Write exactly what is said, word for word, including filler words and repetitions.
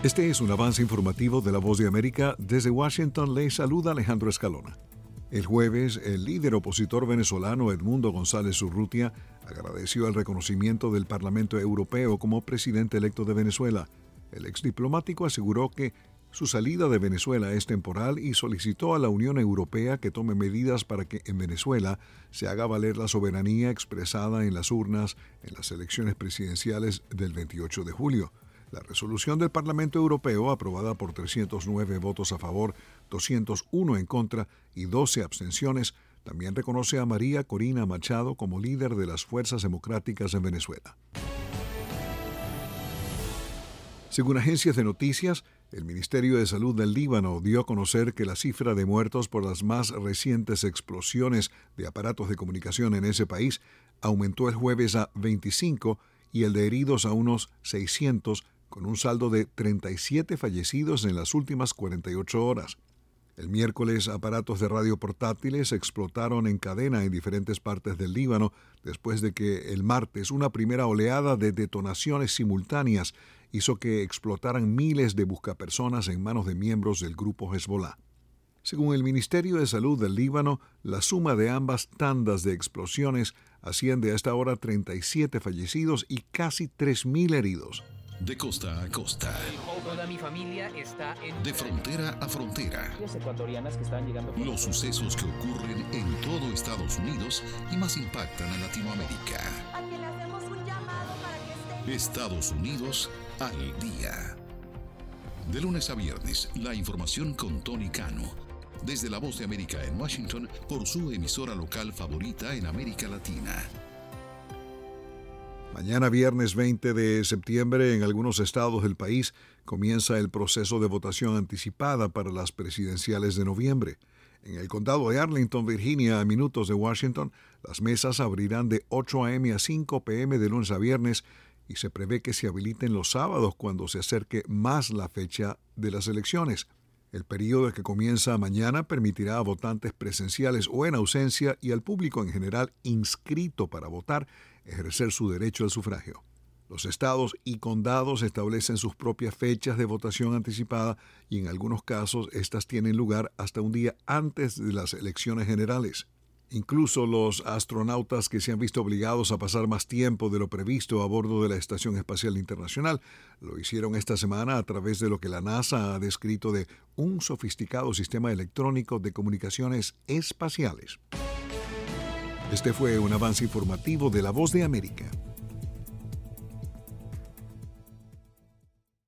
Este es un avance informativo de La Voz de América. Desde Washington le saluda Alejandro Escalona. El jueves, el líder opositor venezolano Edmundo González Urrutia agradeció el reconocimiento del Parlamento Europeo como presidente electo de Venezuela. El exdiplomático aseguró que su salida de Venezuela es temporal y solicitó a la Unión Europea que tome medidas para que en Venezuela se haga valer la soberanía expresada en las urnas en las elecciones presidenciales del veintiocho de julio. La resolución del Parlamento Europeo, aprobada por trescientos nueve votos a favor, doscientos uno en contra y doce abstenciones, también reconoce a María Corina Machado como líder de las Fuerzas Democráticas en Venezuela. Según agencias de noticias, el Ministerio de Salud del Líbano dio a conocer que la cifra de muertos por las más recientes explosiones de aparatos de comunicación en ese país aumentó el jueves a veinticinco y el de heridos a unos seiscientos, con un saldo de treinta y siete fallecidos en las últimas cuarenta y ocho horas. El miércoles, aparatos de radio portátiles explotaron en cadena en diferentes partes del Líbano después de que el martes una primera oleada de detonaciones simultáneas hizo que explotaran miles de buscapersonas en manos de miembros del grupo Hezbollah. Según el Ministerio de Salud del Líbano, la suma de ambas tandas de explosiones asciende hasta ahora a treinta y siete fallecidos y casi tres mil heridos. De costa a costa. Toda mi familia está en... De frontera a frontera. Las ecuatorianas que están llegando... Los sucesos que ocurren en todo Estados Unidos y más impactan a Latinoamérica. A quien le hacemos un llamado para que esté... Estados Unidos al día. De lunes a viernes, la información con Tony Cano. Desde La Voz de América en Washington, por su emisora local favorita en América Latina. Mañana viernes veinte de septiembre, en algunos estados del país, comienza el proceso de votación anticipada para las presidenciales de noviembre. En el condado de Arlington, Virginia, a minutos de Washington, las mesas abrirán de ocho a m a cinco p m de lunes a viernes y se prevé que se habiliten los sábados cuando se acerque más la fecha de las elecciones. El periodo que comienza mañana permitirá a votantes presenciales o en ausencia y al público en general inscrito para votar ejercer su derecho al sufragio. Los estados y condados establecen sus propias fechas de votación anticipada y en algunos casos estas tienen lugar hasta un día antes de las elecciones generales. Incluso los astronautas que se han visto obligados a pasar más tiempo de lo previsto a bordo de la Estación Espacial Internacional lo hicieron esta semana a través de lo que la NASA ha descrito de un sofisticado sistema electrónico de comunicaciones espaciales. Este fue un avance informativo de La Voz de América.